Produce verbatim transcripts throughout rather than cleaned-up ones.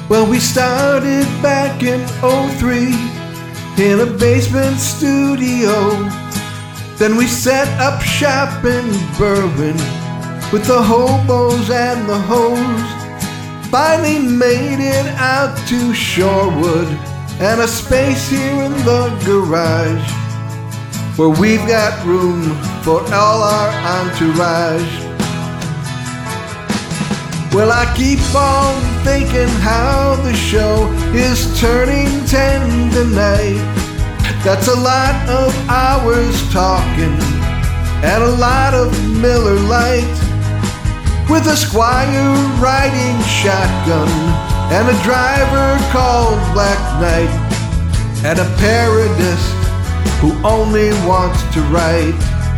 Well, we started back in oh three in a basement studio. Then we set up shop in Berwyn with the hobos and the hoes. Finally made it out to Shorewood and a space here in the garage where we've got room for all our entourage. Well, I keep on thinking how the show is turning ten tonight. That's a lot of hours talking and a lot of Miller Lite, with a squire riding shotgun and a driver called Black Knight, and a parodist who only wants to write.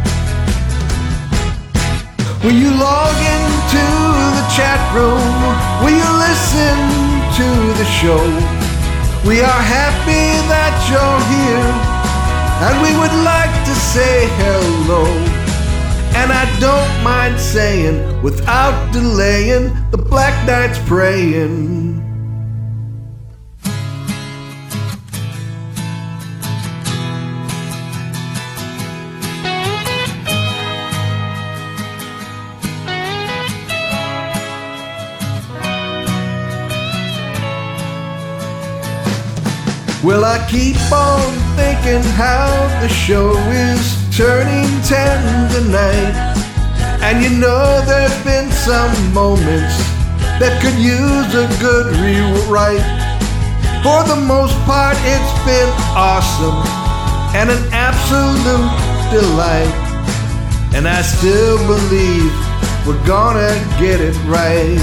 Will you log into the chat room? Will you listen to the show? We are happy that you're here, and we would like to say hello. And I don't mind saying, without delaying, the Black Knight's praying. Well, I keep on thinking how the show is turning ten tonight. And you know there's been some moments that could use a good rewrite. For the most part it's been awesome and an absolute delight, and I still believe we're gonna get it right.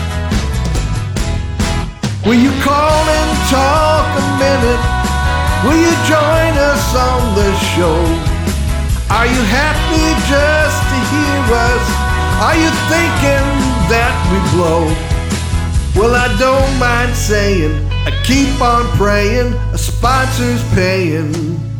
Will you call and talk a minute? Will you join us on the show? Are you happy just to hear us? Are you thinking that we blow? Well, I don't mind saying, I keep on praying, a sponsor's paying.